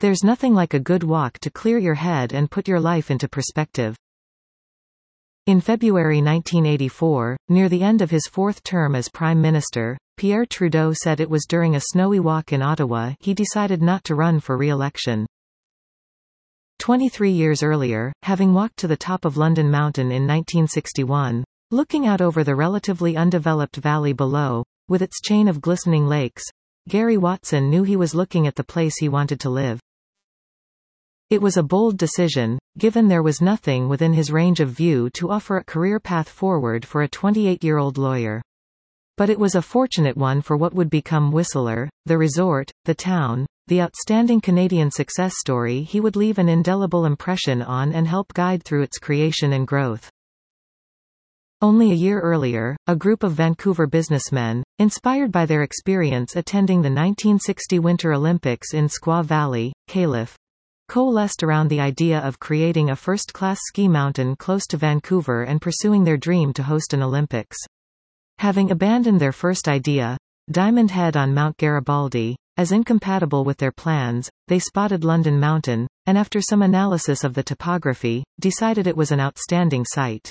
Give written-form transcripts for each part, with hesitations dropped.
There's nothing like a good walk to clear your head and put your life into perspective. In February 1984, near the end of his fourth term as Prime Minister, Pierre Trudeau said it was during a snowy walk in Ottawa he decided not to run for re-election. 23 years earlier, having walked to the top of London Mountain in 1961, looking out over the relatively undeveloped valley below, with its chain of glistening lakes, Gary Watson knew he was looking at the place he wanted to live. It was a bold decision, given there was nothing within his range of view to offer a career path forward for a 28-year-old lawyer. But it was a fortunate one for what would become Whistler, the resort, the town, the outstanding Canadian success story he would leave an indelible impression on and help guide through its creation and growth. Only a year earlier, a group of Vancouver businessmen, inspired by their experience attending the 1960 Winter Olympics in Squaw Valley, Calif., coalesced around the idea of creating a first-class ski mountain close to Vancouver and pursuing their dream to host an Olympics. Having abandoned their first idea, Diamond Head on Mount Garibaldi, as incompatible with their plans, they spotted London Mountain, and after some analysis of the topography, decided it was an outstanding site.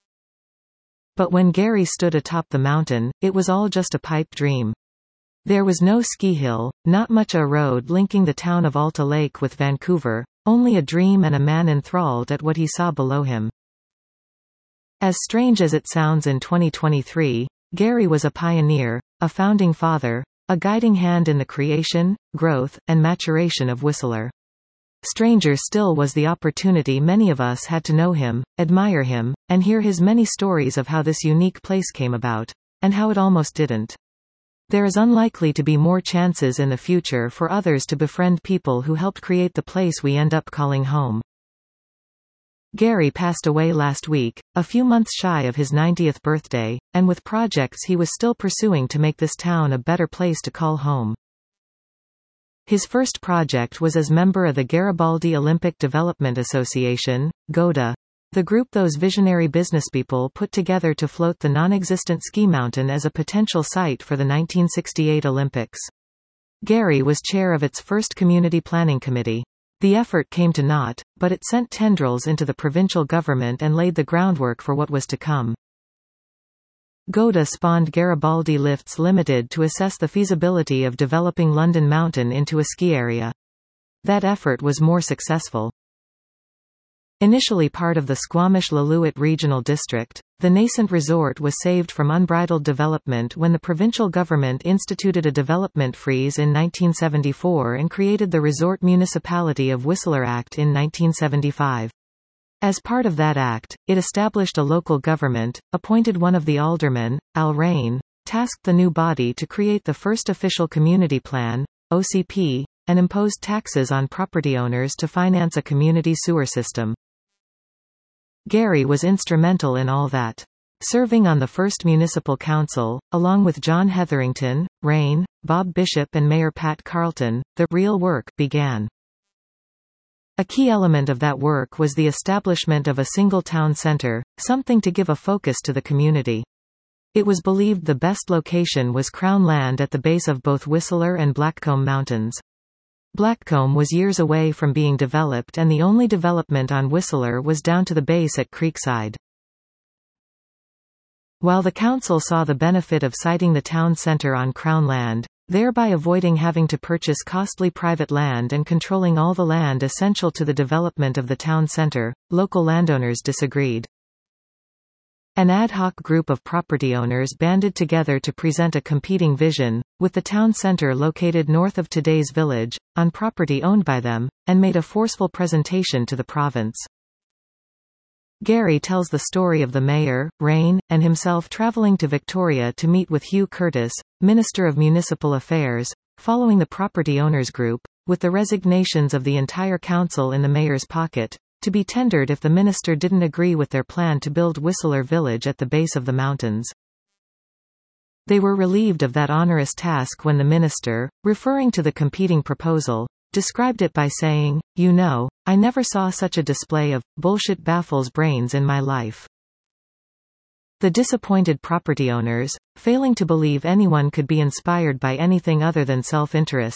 But when Gary stood atop the mountain, it was all just a pipe dream. There was no ski hill, not much a road linking the town of Alta Lake with Vancouver, only a dream and a man enthralled at what he saw below him. As strange as it sounds in 2023, Gary was a pioneer, a founding father, a guiding hand in the creation, growth, and maturation of Whistler. Stranger still was the opportunity many of us had to know him, admire him, and hear his many stories of how this unique place came about, and how it almost didn't. There is unlikely to be more chances in the future for others to befriend people who helped create the place we end up calling home. Gary passed away last week, a few months shy of his 90th birthday, and with projects he was still pursuing to make this town a better place to call home. His first project was as member of the Garibaldi Olympic Development Association, GODA, the group those visionary businesspeople put together to float the non-existent ski mountain as a potential site for the 1968 Olympics. Gary was chair of its first community planning committee. The effort came to naught, but it sent tendrils into the provincial government and laid the groundwork for what was to come. GODA spawned Garibaldi Lifts Limited to assess the feasibility of developing London Mountain into a ski area. That effort was more successful. Initially part of the Squamish-Lillooet Regional District, the nascent resort was saved from unbridled development when the provincial government instituted a development freeze in 1974 and created the Resort Municipality of Whistler Act in 1975. As part of that act, it established a local government, appointed one of the aldermen, Al Rain, tasked the new body to create the first official community plan, OCP, and imposed taxes on property owners to finance a community sewer system. Gary was instrumental in all that. Serving on the first municipal council, along with John Hetherington, Rain, Bob Bishop and Mayor Pat Carleton, the real work began. A key element of that work was the establishment of a single town centre, something to give a focus to the community. It was believed the best location was Crown land at the base of both Whistler and Blackcomb Mountains. Blackcomb was years away from being developed and the only development on Whistler was down to the base at Creekside. While the council saw the benefit of siting the town centre on Crown land, thereby avoiding having to purchase costly private land and controlling all the land essential to the development of the town centre, local landowners disagreed. An ad hoc group of property owners banded together to present a competing vision, with the town centre located north of today's village, on property owned by them, and made a forceful presentation to the province. Gary tells the story of the mayor, Rain, and himself travelling to Victoria to meet with Hugh Curtis, Minister of Municipal Affairs, following the property owners group, with the resignations of the entire council in the mayor's pocket, to be tendered if the minister didn't agree with their plan to build Whistler Village at the base of the mountains. They were relieved of that onerous task when the minister, referring to the competing proposal, described it by saying, "You know, I never saw such a display of bullshit baffles brains in my life." The disappointed property owners, failing to believe anyone could be inspired by anything other than self-interest,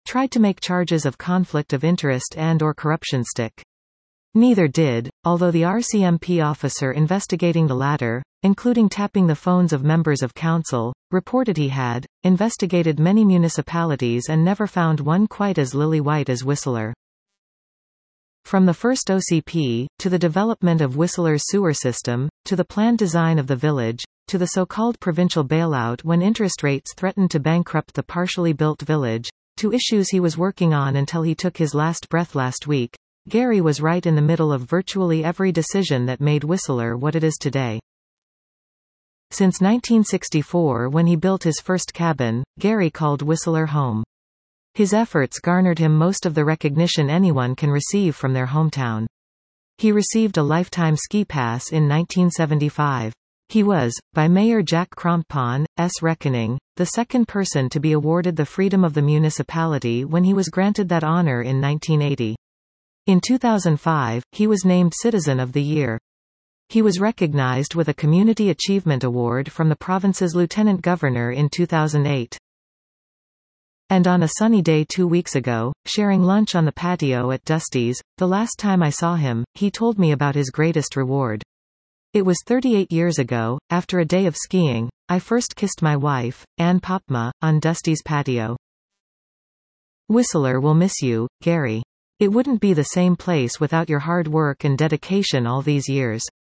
tried to make charges of conflict of interest and/or corruption stick. Neither did, although the RCMP officer investigating the latter, including tapping the phones of members of council, reported he had investigated many municipalities and never found one quite as lily-white as Whistler. From the first OCP, to the development of Whistler's sewer system, to the planned design of the village, to the so-called provincial bailout when interest rates threatened to bankrupt the partially built village, to issues he was working on until he took his last breath last week, Gary was right in the middle of virtually every decision that made Whistler what it is today. Since 1964, when he built his first cabin, Gary called Whistler home. His efforts garnered him most of the recognition anyone can receive from their hometown. He received a lifetime ski pass in 1975. He was, by Mayor Jack Crampon's reckoning, the second person to be awarded the freedom of the municipality when he was granted that honor in 1980. In 2005, he was named Citizen of the Year. He was recognized with a Community Achievement Award from the province's Lieutenant Governor in 2008. And on a sunny day 2 weeks ago, sharing lunch on the patio at Dusty's, the last time I saw him, he told me about his greatest reward. It was 38 years ago, after a day of skiing, I first kissed my wife, Ann Popma, on Dusty's patio. Whistler will miss you, Gary. It wouldn't be the same place without your hard work and dedication all these years.